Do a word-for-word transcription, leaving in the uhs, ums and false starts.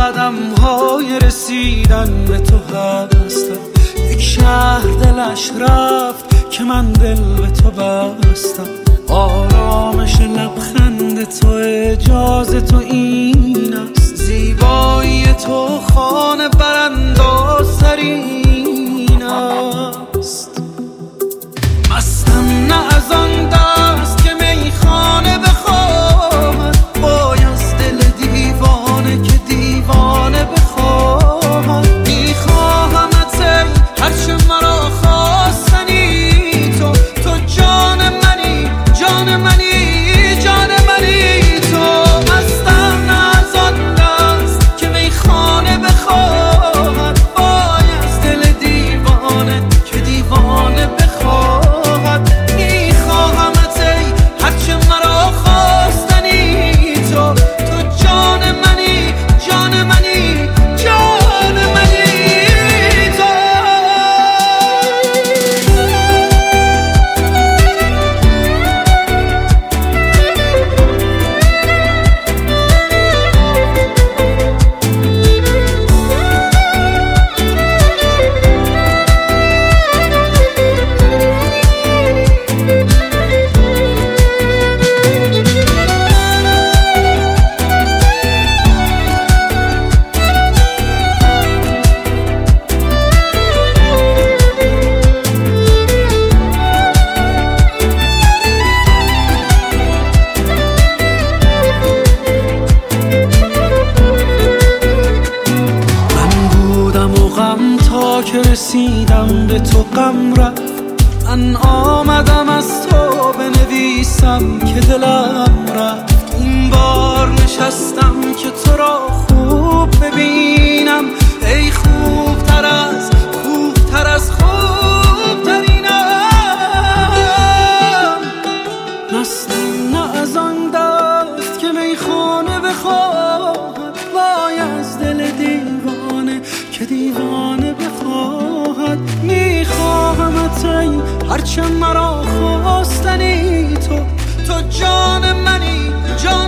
قدم های رسیدن به تو هستم. یک شهر دلش رفت که من دل به تو بستم. آرامش لبخند تو اجازه تو این است. زیبایی تو خانه براندازترین است. مستم نه از آن دست که میخانه بخواهد، وای از دل دیوانه که دیوانه بخواهد. میخواهمت ای هرچه مرا خواستنی تو، تو جان منی جان منی جان منی تو. مستم نه از آن دست که میخانه بخواهد، وای از دل دیوانه که دیوانه بخواهد. میخواهمت ای هرچه مرا خواستنی تو، تو جان منی جان منی جان منی تو. تا که رسیدم به تو غم رفت. من آمدم از تو بنویسم که دلم رفت. این بار نشستم که تو را خوب ببینم. ای خوب تر از خوب تر از خوب ترینم. مستم نه از آن دست که میخانه بخواهد، وای از دل دیوانه که دیوانه بخواهد. میخواهمت ای هرچه مرا خواستنی تو، تو جان منی جان